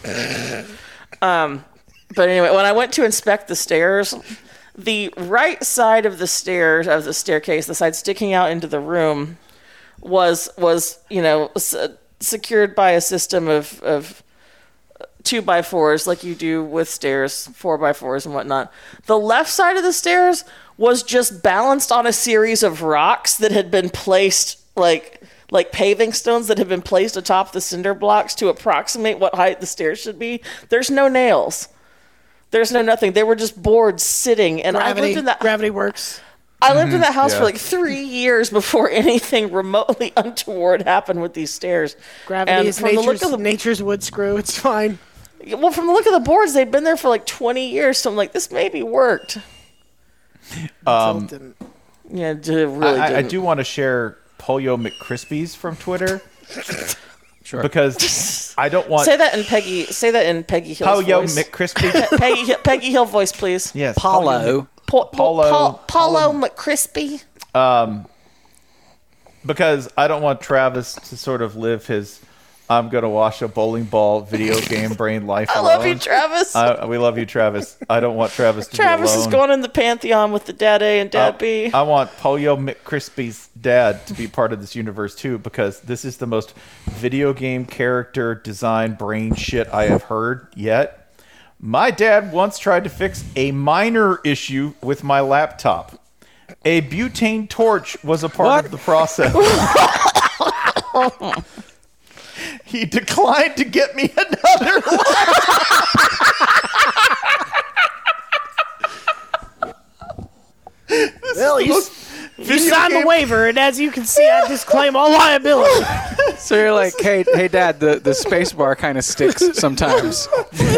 um, but anyway, when I went to inspect the stairs, the right side of the stairs of the staircase, the side sticking out into the room, was was you know s- secured by a system of of two by fours like you do with stairs, four by fours and whatnot. The left side of the stairs was just balanced on a series of rocks that had been placed like like paving stones that had been placed atop the cinder blocks to approximate what height the stairs should be. There's no nails. There's no nothing. They were just boards sitting, and I lived Gravity, in that. gravity works. I lived in that house yeah. for like three years before anything remotely untoward happened with these stairs. Gravity And is from the look nature's, of the nature's wood screw. It's fine. Well, from the look of the boards, they've been there for like twenty years, so I'm like, this maybe worked. Until it didn't. Yeah, it did- really I, I didn't. do want to share Pollo McCrispies from Twitter Sure. because I don't want Say that in Peggy. Say that in Peggy Hill's Pollo voice. McCrispy. Pe- Peggy, Hi- Peggy Hill voice, please. Yes, Paulo. Pa- Paulo- Pa- Paulo McCrispy. because I don't want Travis to sort of live his I'm gonna wash a bowling ball video game brain life I alone. love you, Travis. I, we love you, Travis. I don't want Travis to Travis be is alone. going in the pantheon with the Dad A and Dad B. I want Pollo McCrispy's dad to be part of this universe too, because this is the most video game character design brain shit I have heard yet. My dad once tried to fix a minor issue with my laptop. A butane torch was a part What? of the process. he declined to get me another Well, you, you signed the waiver, and as you can see, I disclaim all liability. So you're like, hey, hey, Dad, the, the space bar kind of sticks sometimes.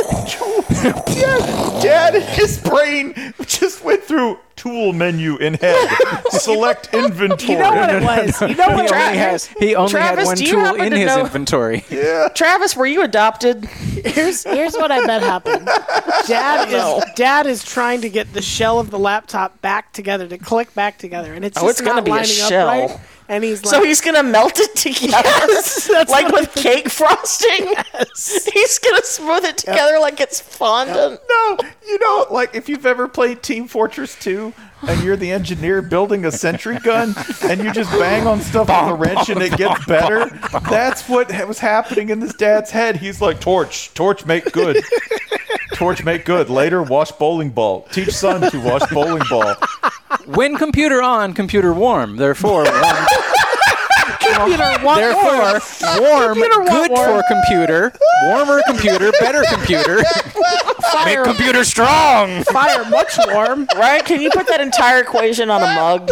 Dad, his brain just went through tool menu in head. Select inventory. You know what it was? You know He what it only was? has he only Travis, had one do you tool happen in to his know- inventory. Travis, were you adopted? Here's here's what I bet happened. Dad No. is Dad is trying to get the shell of the laptop back together to click back together, and it's Oh, just it's gonna not be a lining up shell. right. And he's like, So he's gonna melt it together, that's like what with cake frosting. He's gonna smooth it together like it's fondant. No, you know, like if you've ever played Team Fortress two and you're the engineer building a sentry gun and you just bang on stuff with a wrench and it gets better, that's what ha- was happening in this dad's head. He's like, torch, torch, make good. Torch, make good. Later, wash bowling ball. Teach son to wash bowling ball. When computer on, computer warm. Therefore, warm. computer want Therefore, more. warm, Computer want good more. for computer. Warmer computer, better computer. Make Fire, computer strong. fire much warm. Right? Can you put that entire equation on a mug?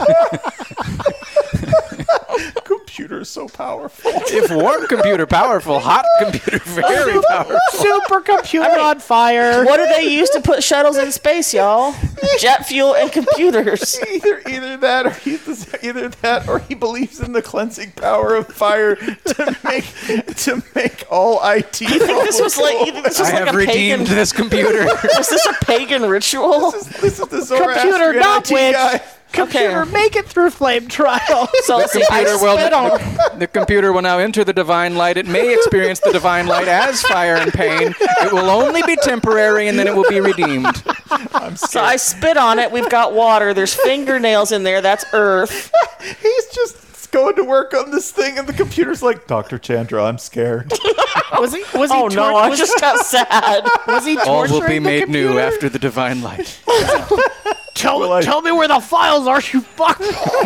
Computer's so powerful. If warm computer powerful, hot computer very powerful. Supercomputer on fire. What do they use to put shuttles in space, y'all? Jet fuel and computers. Either, either that, or he, either that, or he believes in the cleansing power of fire to make to make all I T. You think this was like? You think this was I like have a redeemed pagan? this computer. Was this a pagan ritual? This is the Zoroastrian Computer not I T witch. guy. Computer, Okay. make it through flame trial. So let's see. I Computer will, spit on. the, the computer will now enter the divine light. It may experience the divine light as fire and pain. It will only be temporary, and then it will be redeemed. So I spit on it. We've got water. There's fingernails in there. That's earth. He's just going to work on this thing, and the computer's like, Doctor Chandra, I'm scared. Was he? Was he? Oh no! tor- I was, just got sad. was he All will torturing be the made new computer? after the divine light. Tell, Will I- tell me where the files are, you fuck.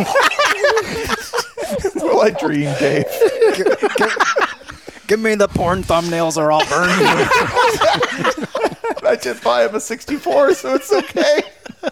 Will I dream, Dave? Give me the porn thumbnails or I'll burn you. I just buy him a sixty-four, so it's okay.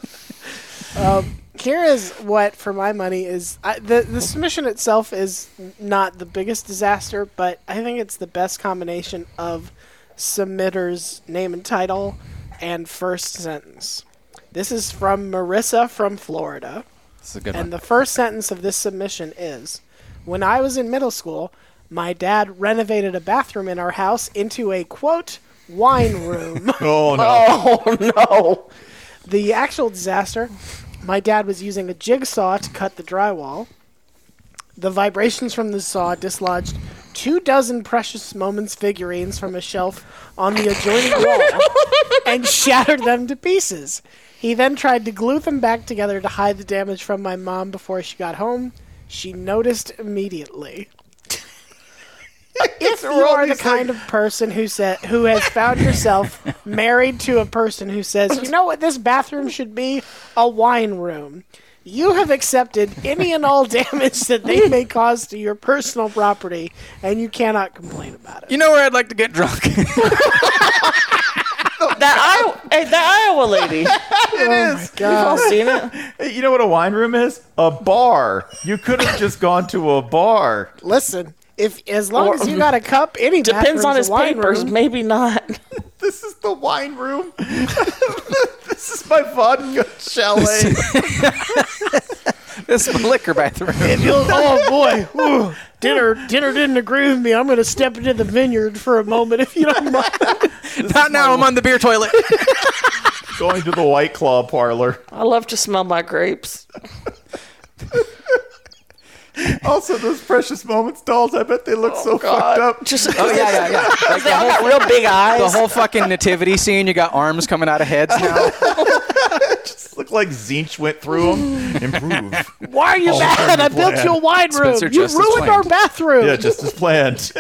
Here is what, for my money, is I, the the submission itself is not the biggest disaster, but I think it's the best combination of submitter's name and title and first sentence. This is from Marissa from Florida, This is a good and one. the first sentence of this submission is, "When I was in middle school, my dad renovated a bathroom in our house into a, quote, wine room." Oh, no. Oh no! The actual disaster, my dad was using a jigsaw to cut the drywall. The vibrations from the saw dislodged two dozen Precious Moments figurines from a shelf on the adjoining wall and shattered them to pieces. He then tried to glue them back together to hide the damage from my mom before she got home. She noticed immediately. If you are the kind of person who said who has found yourself married to a person who says, you know what this bathroom should be? A wine room. You have accepted any and all damage that they may cause to your personal property, and you cannot complain about it. You know where I'd like to get drunk? That Iowa, hey, that Iowa lady. It is. You've all seen it. Hey, you know what a wine room is? A bar. You could have just gone to a bar. Listen, if as long as you got a cup, any Depends on bathroom's his a wine papers. room. Maybe not. This is the wine room. This is my vodka chalet. This is my liquor bathroom. If you'll- oh boy, Ooh, dinner dinner didn't agree with me. I'm going to step into the vineyard for a moment, if you don't mind. Not now, I'm on the beer toilet. Going to the White Claw parlor. I love to smell my grapes. Also, those Precious Moments dolls, I bet they look so fucked up. Just Oh, yeah, yeah, yeah. Like they the all whole, got real big eyes. the whole fucking nativity scene, you got arms coming out of heads now. Just look like Zinch went through them. Improve. Why are you Oh, mad? I plan. built you a wine room. Spencer, You just as ruined our planned. bathroom. Yeah, just as planned.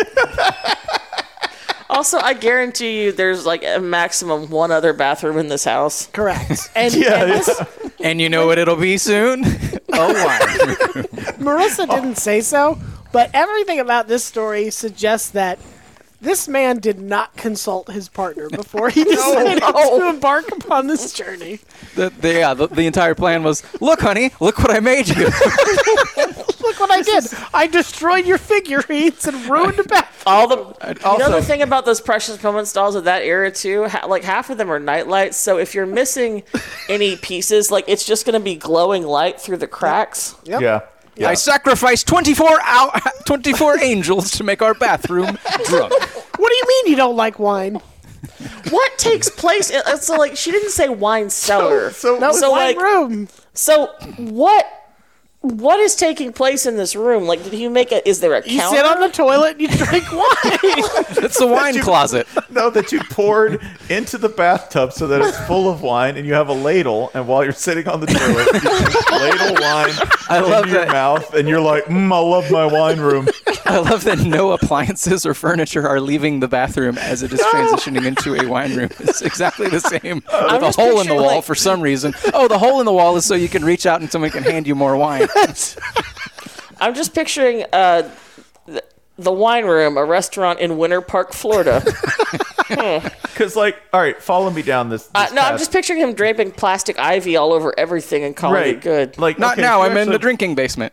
Also, I guarantee you, there's like a maximum one other bathroom in this house. Correct. And, Yeah, and yeah. this, And you know what it'll be soon? A wine. Marissa didn't say so. But everything about this story suggests that this man did not consult his partner before he decided to embark upon this journey. The, the, yeah, the, the entire plan was, look, honey, look what I made you. Look what I did. I destroyed your figurines and ruined the bath. All the you also- know the thing about those Precious Moments dolls of that era too, ha- like half of them are night lights. So if you're missing any pieces, like it's just going to be glowing light through the cracks. Yep. Yeah. I sacrificed twenty-four, ou- twenty-four angels to make our bathroom drunk. What do you mean you don't like wine? What takes place? In, uh, so like she didn't say wine cellar. So, No, So, wine like- room. So what? What is taking place in this room? Like, did he make a? Is there a You counter? sit on the toilet and you drink wine. It's the wine you- closet. no, that you poured into the bathtub so that it's full of wine, and you have a ladle, and while you're sitting on the toilet, you just ladle wine I love into your that. mouth, and you're like, mm, I love my wine room. I love that no appliances or furniture are leaving the bathroom as it is transitioning into a wine room. It's exactly the same with a just hole in the picturing, wall like- for some reason. Oh, the hole in the wall is so you can reach out and someone can hand you more wine. I'm just picturing uh, the, the wine room, a restaurant in Winter Park, Florida. Because, like, all right, follow me down this. this Uh, no, I'm path. just picturing him draping plastic ivy all over everything and calling right. it good. Like, Not okay, now. you I'm in actually- the drinking basement.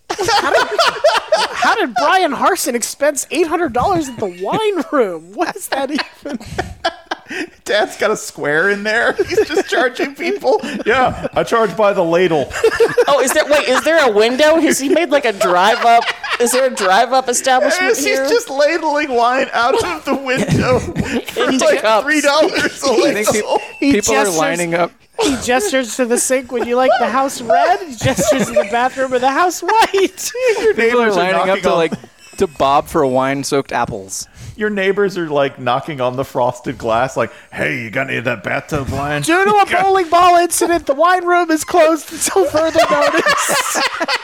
How did Brian Harson expense eight hundred dollars at the wine room? What is that even? Dad's got a square in there. He's just charging people. Yeah, I charge by the ladle. Oh, is there? Wait, is there a window? Has he made like a drive up? Is there a drive up establishment He's here? just ladling wine out of the window for Into like cups. three dollars a I think ladle. pe- He people are gestures- lining up. He gestures to the sink when you like the house red. He gestures to the bathroom of the house white. Your People are neighbors are lining up knocking to on, like to bob for wine-soaked apples. your neighbors are like knocking on the frosted glass, like, "Hey, you got any of that bathtub wine?" Due to a bowling ball incident, the wine room is closed until further notice.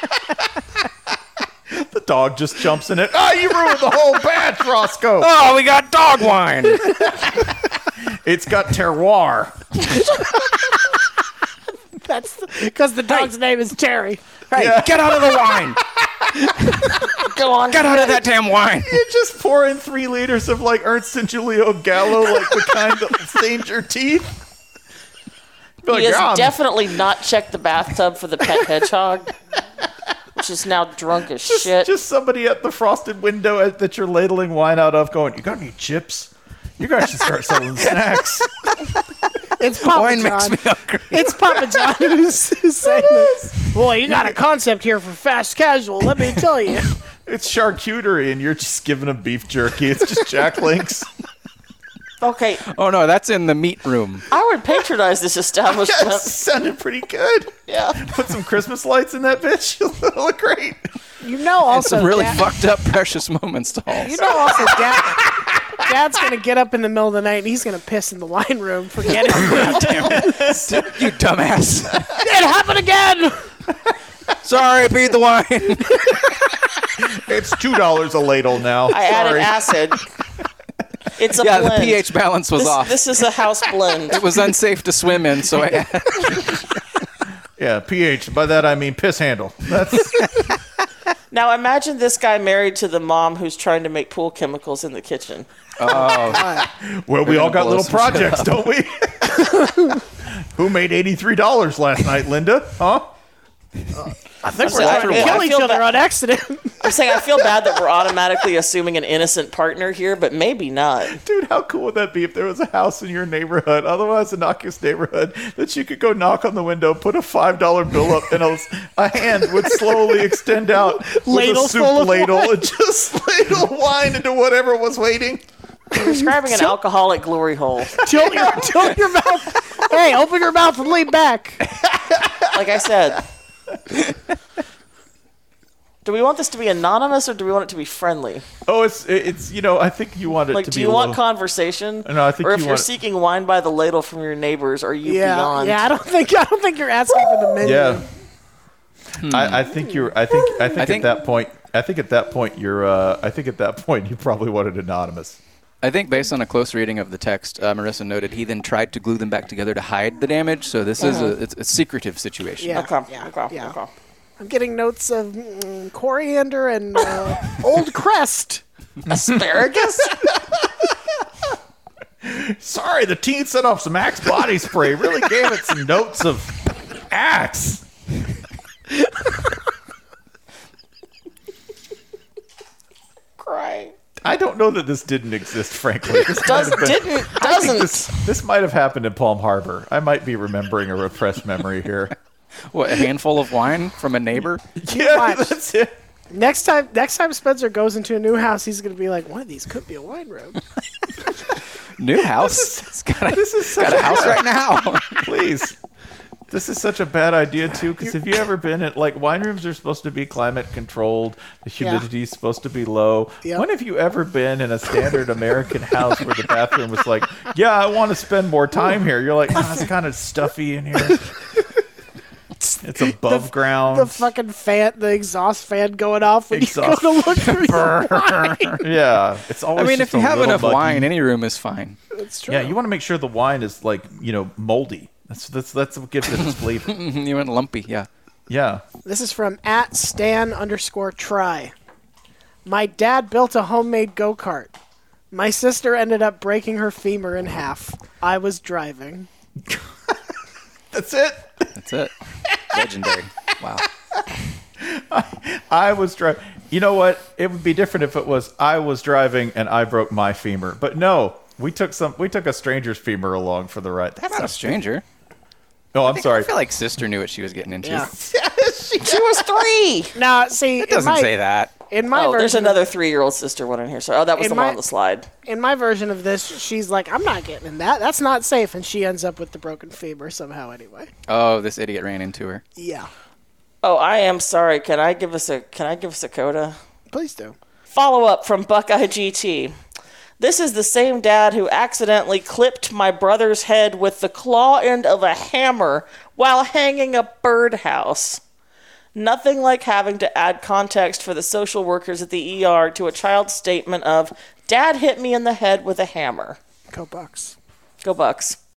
The dog just jumps in it. Oh, you ruined the whole batch, Roscoe. Oh, we got dog wine. It's got terroir. That's because the dog's name is Terry. Hey, get out of the wine. Go on. Get out of that damn wine. You just pour in three liters of like Ernst and Julio Gallo, like the kind that stains your teeth. Be like, He has "Yeah, I'm- definitely not checked the bathtub for the pet hedgehog, which is now drunk as just, shit. just somebody at the frosted window at, that you're ladling wine out of going, "You got any chips? You guys should start selling snacks." It's Papa Wine John. makes me hungry. It's Papa John who's, who's saying this. Boy, you got a concept here for fast casual. Let me tell you. It's charcuterie, and you're just giving them beef jerky. It's just Jack Links. Okay, Oh no, that's in the meat room. I would patronize this establishment. Yes, sounded pretty good. Yeah. Put some Christmas lights in that bitch. It'll look great. You know also Some really Dad, fucked up precious moments dolls. you know also Dad, Dad's gonna get up in the middle of the night and he's gonna piss in the wine room. Forget it. You dumbass. It happened again. Sorry, beat the wine. It's two dollars a ladle now. I added Sorry. acid. It's a Yeah, the blend. pH balance was This, off. this is a house blend. It was unsafe to swim in, so I Yeah, pH. By that I mean piss handle. That's Now imagine this guy married to the mom who's trying to make pool chemicals in the kitchen. well, we gonna all got blow little some shit projects, don't we? Who made eighty-three dollars last night, Linda? Huh? I think we're trying to kill I each feel other bad- on accident. I'm saying I feel bad that we're automatically assuming an innocent partner here, but maybe not. Dude, how cool would that be if there was a house in your neighborhood, otherwise innocuous neighborhood, that you could go knock on the window, put a five dollar bill up, and a, a hand would slowly extend out with Ladle a soup full of ladle wine. and just ladle wine into whatever was waiting. You're describing an alcoholic glory hole. tilt your tilt your mouth. Hey, open your mouth and lean back. Like I said. Do we want this to be anonymous or do we want it to be friendly? Oh, it's it's you know I think you want it Like, to do be you a want little, conversation? No, I think or if you you're want- seeking wine by the ladle from your neighbors, are you Yeah, beyond? yeah. I don't think I don't think you're asking for the menu. yeah. I, I think you're. I think. I think, I think- at that point. I think at that point you're. Uh, I think at that point you probably wanted anonymous. I think based on a close reading of the text, uh, Marissa noted he then tried to glue them back together to hide the damage. So this is a, it's a secretive situation. Yeah. Okay, Yeah. okay, Yeah. okay. I'm getting notes of mm, coriander and uh, old crest. Asparagus? Sorry, the teen set off some Axe body spray. Really gave it some notes of Axe. Crying. I don't know that this didn't exist, frankly. This Does, might have been- didn't, I think doesn't. This, this might have happened in Palm Harbor. I might be remembering a repressed memory here. What, a handful of wine from a neighbor? Yeah, Watch. that's it. Next time, next time Spencer goes into a new house, he's gonna be like, one of these could be a wine room. New house? It's got a, This is such got a house right now. Please. This is such a bad idea, too, because have you ever been at, like, wine rooms are supposed to be climate controlled, the humidity is supposed to be low. Yep. When have you ever been in a standard American house where the bathroom was like, yeah, I want to spend more time here? You're like, oh, it's kind of stuffy in here. It's above ground. The fucking fan, the exhaust fan going off when Exhaust you go to look through your wine. Yeah. It's I always mean, just if you a have little enough muggy. wine, any room is fine. That's true. Yeah, you want to make sure the wine is, like, you know, moldy. That's, that's, that's what gives it its flavor. You went lumpy, yeah. Yeah. This is from at Stan underscore try. My dad built a homemade go-kart. My sister ended up breaking her femur in half. I was driving. That's it. That's it. Legendary. Wow. I was driving. You know what? It would be different if it was I was driving and I broke my femur. But no, we took some. We took a stranger's femur along for the ride. That's Not a stranger. Oh, I'm I sorry. feel like sister knew what she was getting into. Yeah. She was three. Now, see, It doesn't in my, say that. In my Oh, version, there's another three-year-old sister one in here. So, oh, that was In the my- one on the slide. in my version of this, she's like, I'm not getting in that. That's not safe. And she ends up with the broken femur somehow anyway. Oh, this idiot ran into her. Yeah. Oh, I am sorry. Can I give us a Can I give us a coda? Please do. Follow up from Buckeye G T. This is the same dad who accidentally clipped my brother's head with the claw end of a hammer while hanging a birdhouse. Nothing like having to add context for the social workers at the E R to a child's statement of, Dad hit me in the head with a hammer. Go Bucks. Go Bucks.